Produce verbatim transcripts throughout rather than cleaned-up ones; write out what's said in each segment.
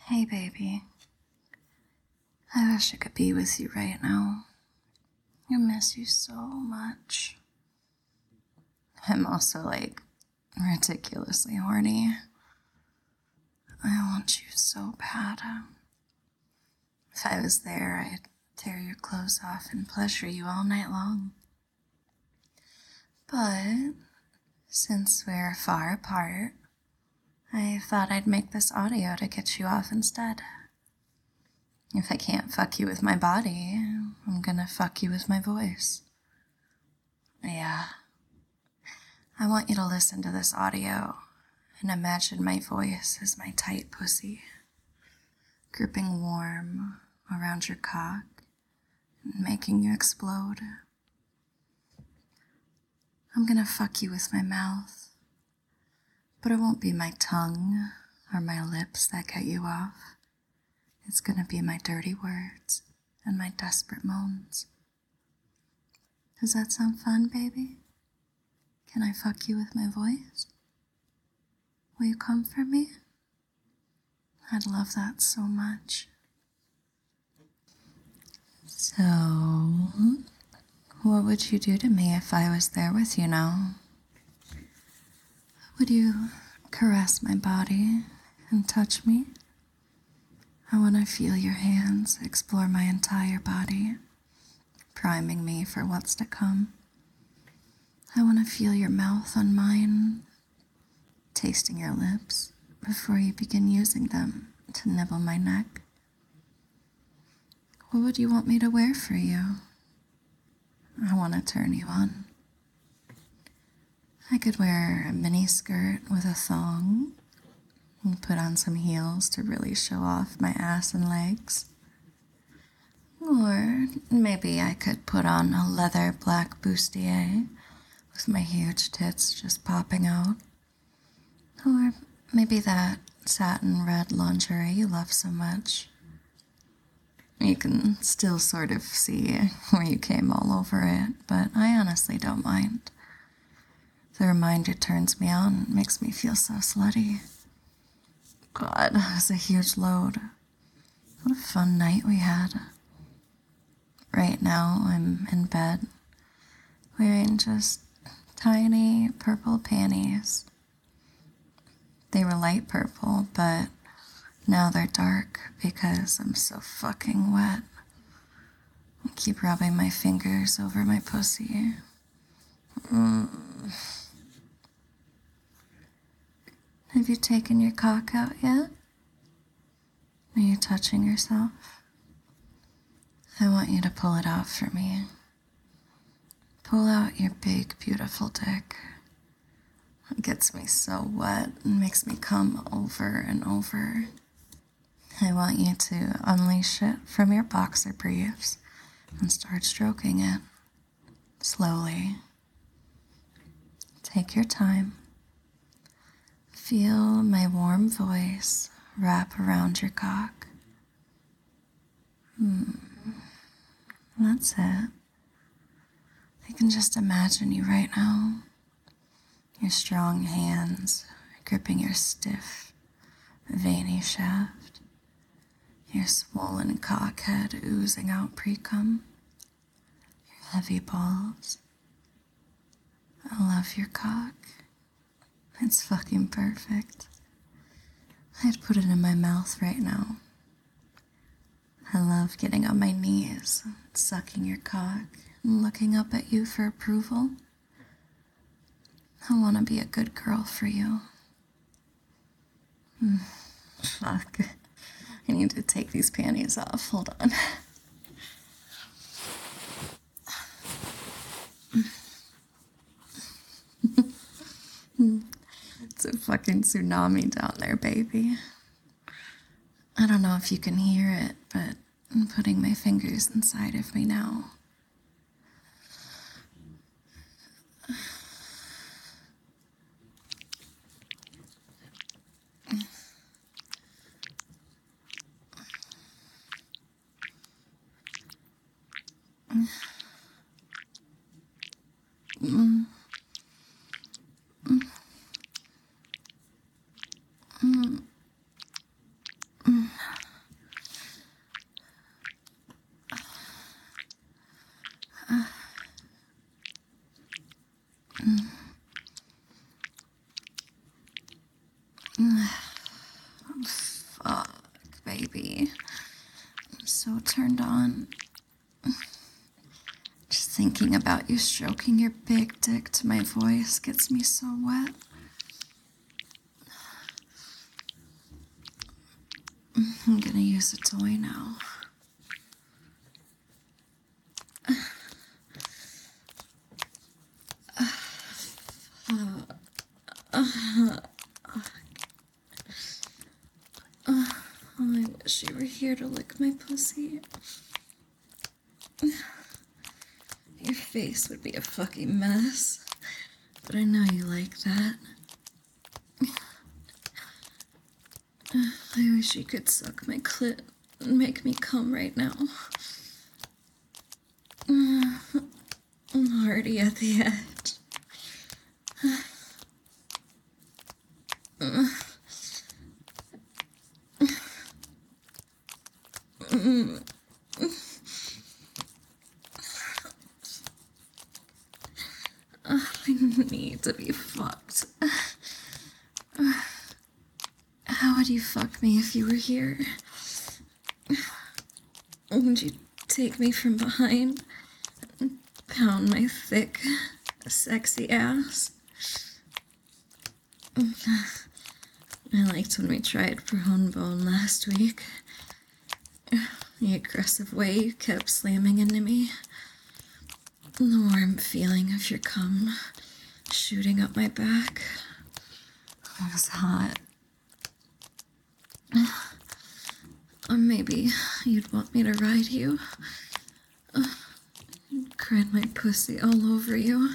Hey, baby. I wish I could be with you right now. I miss you so much. I'm also, like, ridiculously horny. I want you so bad. If I was there, I'd tear your clothes off and pleasure you all night long. But since we're far apart, I thought I'd make this audio to get you off instead. If I can't fuck you with my body, I'm gonna fuck you with my voice. Yeah. I want you to listen to this audio and imagine my voice as my tight pussy, gripping warm around your cock and making you explode. I'm gonna fuck you with my mouth, but it won't be my tongue or my lips that get you off. It's gonna be my dirty words and my desperate moans. Does that sound fun, baby? Can I fuck you with my voice? Will you come for me? I'd love that so much. So, what would you do to me if I was there with you now? Would you caress my body and touch me? I want to feel your hands explore my entire body, priming me for what's to come. I want to feel your mouth on mine, tasting your lips before you begin using them to nibble my neck. What would you want me to wear for you? I want to turn you on. I could wear a mini skirt with a thong and put on some heels to really show off my ass and legs. Or maybe I could put on a leather black bustier with my huge tits just popping out. Or maybe that satin red lingerie you love so much. You can still sort of see where you came all over it, but I honestly don't mind. The reminder turns me on and makes me feel so slutty. God, it was a huge load. What a fun night we had. Right now, I'm in bed, wearing just tiny purple panties. They were light purple, but now they're dark because I'm so fucking wet. I keep rubbing my fingers over my pussy. Mm. Have you taken your cock out yet? Are you touching yourself? I want you to pull it out for me. Pull out your big, beautiful dick. It gets me so wet and makes me come over and over. I want you to unleash it from your boxer briefs and start stroking it. Slowly. Take your time. Feel my warm voice wrap around your cock. Hmm. That's it. I can just imagine you right now. Your strong hands gripping your stiff, veiny shaft. Your swollen cock head oozing out pre-cum. Your heavy balls. I love your cock. It's fucking perfect. I'd put it in my mouth right now. I love getting on my knees, sucking your cock, and looking up at you for approval. I want to be a good girl for you. Mm, fuck. I need to take these panties off. Hold on. It's a fucking tsunami down there, baby. I don't know if you can hear it, but I'm putting my fingers inside of me now. Mm. Mm. Mm. Fuck, baby. I'm so turned on. Just thinking about you stroking your big dick to my voice gets me so wet. I'm gonna use a toy now. I wish you were here to lick my pussy. Your face would be a fucking mess, but I know you like that. I wish you could suck my clit and make me come right now. I'm already at the edge. I need to be fucked. How would you fuck me if you were here? Would you take me from behind and pound my thick, sexy ass? I liked when we tried for hone bone last week. The aggressive way you kept slamming into me. The warm feeling of your cum shooting up my back. It was hot. Or maybe you'd want me to ride you. Uh, grind my pussy all over you.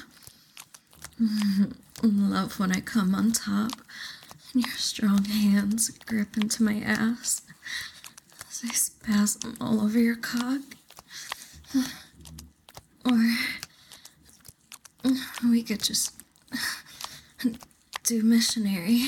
Love when I come on top and your strong hands grip into my ass as I spasm all over your cock. Or we could just do missionary.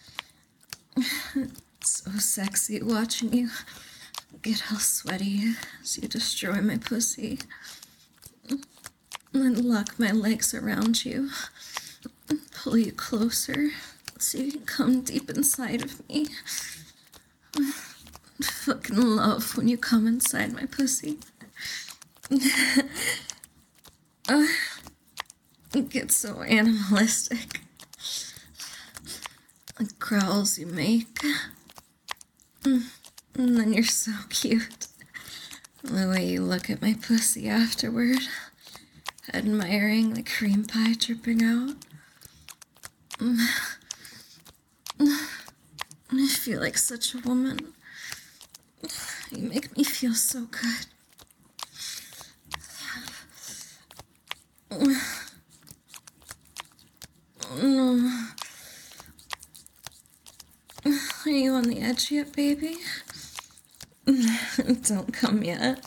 It's so sexy watching you get all sweaty as you destroy my pussy. And then lock my legs around you and pull you closer so you can come deep inside of me. I fucking love when you come inside my pussy. uh, it gets so animalistic. The growls you make. And then you're so cute. The way you look at my pussy afterward, admiring the cream pie dripping out. I feel like such a woman. You make me feel so good. No. Are you on the edge yet, baby? Don't come yet.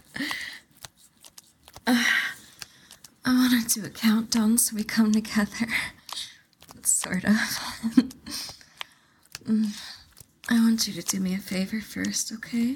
Uh, I want to do a countdown so we come together. Sort of. I want you to do me a favor first, okay?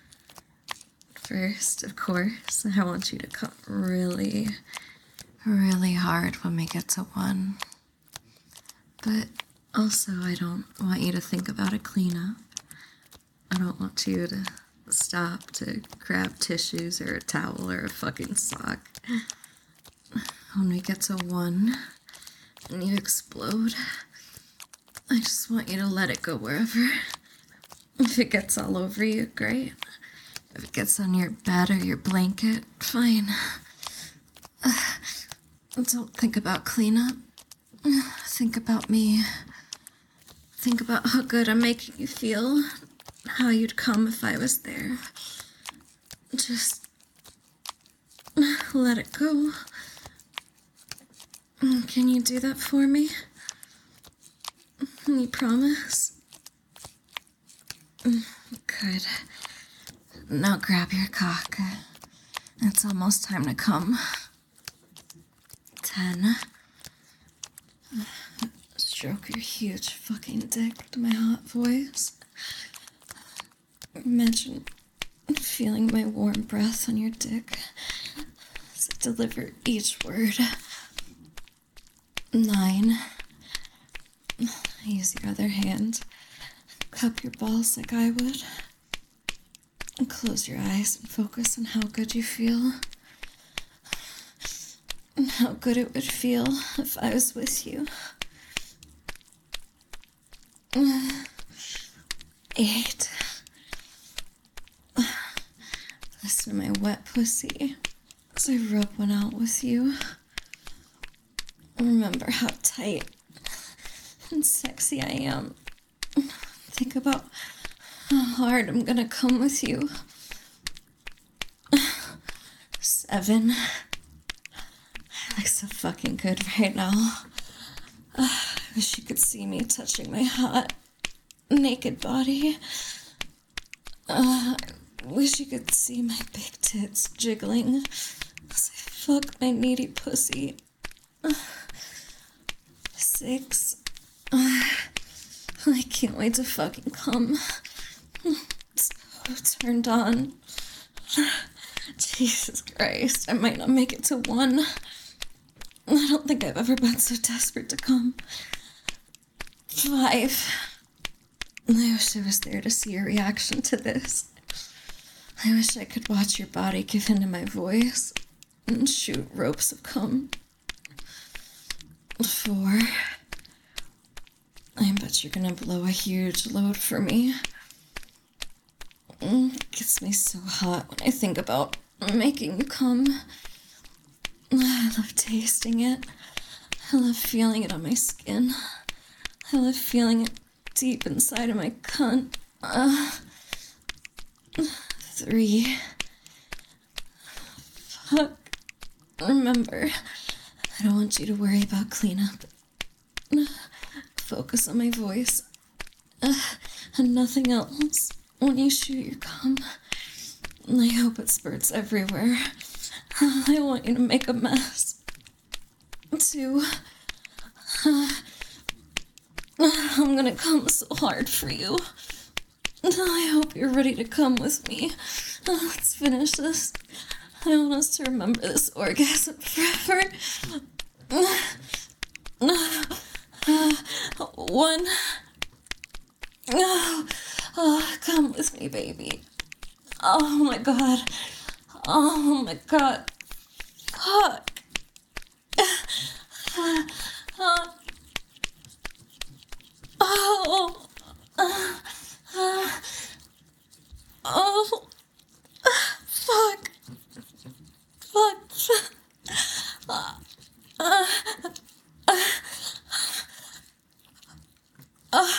First, of course, I want you to come really, really hard when we get to one. But also, I don't want you to think about a cleanup. I don't want you to stop to grab tissues or a towel or a fucking sock. When we get to one and you explode, I just want you to let it go wherever. If it gets all over you, great. If it gets on your bed or your blanket, fine. Uh, don't think about cleanup. Think about me. Think about how good I'm making you feel. How you'd come if I was there. Just let it go. Can you do that for me? You promise? Good. Now grab your cock. It's almost time to come. Ten. Stroke your huge fucking dick to my hot voice. Imagine feeling my warm breath on your dick as I deliver each word. Nine. Use your other hand cup your balls like I would. And close your eyes and focus on how good you feel. And how good it would feel if I was with you. Eight. Listen to my wet pussy as I rub one out with you. Remember how tight and sexy I am. Think about how hard I'm gonna come with you. Seven. I look so fucking good right now. I wish you could see me touching my hot, naked body. Uh, I wish you could see my big tits jiggling as I fuck my needy pussy. Uh, six. Uh, I can't wait to fucking come. So turned on. Jesus Christ, I might not make it to one. I don't think I've ever been so desperate to come. Five. I wish I was there to see your reaction to this. I wish I could watch your body give in to my voice and shoot ropes of cum. Four. I bet you're gonna blow a huge load for me. It gets me so hot when I think about making you come. I love tasting it. I love feeling it on my skin. I love feeling it deep inside of my cunt. Uh, three. Fuck. Remember, I don't want you to worry about cleanup. Focus on my voice. Uh, and nothing else. When you shoot your cum, I hope it spurts everywhere. I want you to make a mess. Two. Uh, I'm gonna come so hard for you. I hope you're ready to come with me. Uh, let's finish this. I want us to remember this orgasm forever. Uh, uh, one. Oh, oh, come with me, baby. Oh my god. Oh my god. Fuck. Uh, uh, oh. Uh, uh, oh. Fuck. Fuck. Uh, uh, uh, uh.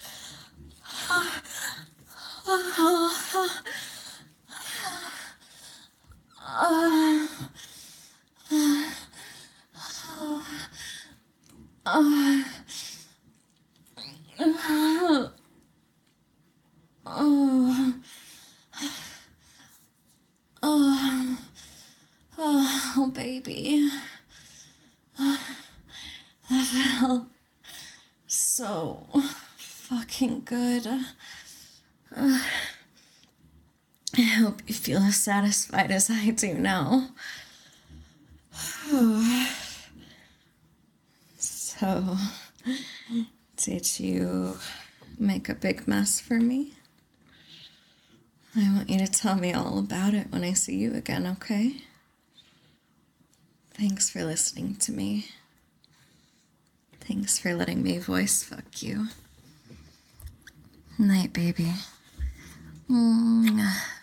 Oh, baby. That felt so fucking good. Uh, I hope you feel as satisfied as I do now. So, did you make a big mess for me? I want you to tell me all about it when I see you again, okay? Thanks for listening to me. Thanks for letting me voice fuck you. Night, baby. Mm.